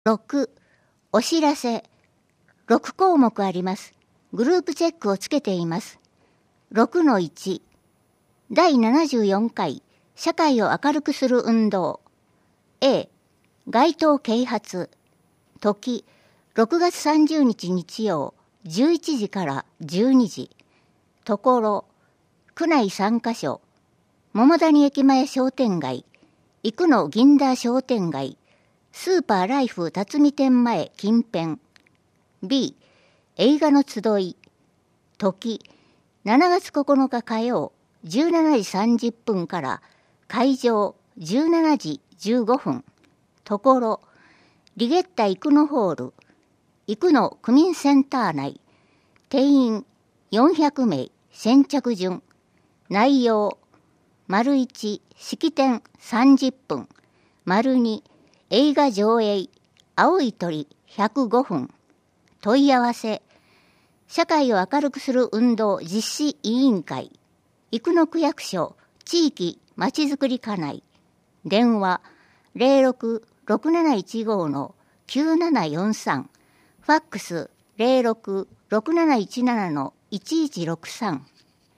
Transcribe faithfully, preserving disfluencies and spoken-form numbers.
ろく、お知らせ。ろく項目あります。グループチェックをつけています。ろくのいち、だいななじゅうよんかい社会を明るくする運動。A、街頭啓発。時、ろくがつさんじゅうにち日曜、じゅういちじからじゅうにじ。ところ、区内さんかしょ。桃谷駅前商店街、生野銀座商店街、スーパーライフ辰巳店前近辺。B、映画の集い。時、しちがつここのか火曜、じゅうしちじさんじゅっぷんから会場じゅうしちじじゅうごふん。ところ、リゲッタ生野ホール、生野区民センター内。定員よんひゃくめい、先着順。内容、丸いち、式典さんじゅっぷん。丸に、映画上映、青い鳥ひゃくごふん。問い合わせ、社会を明るくする運動実施委員会、生野区役所地域まちづくり課内。電話 ゼロろく ろくなないちご のきゅうななよんさん、ファックス ゼロろく ろくなないちなな のいちいちろくさん。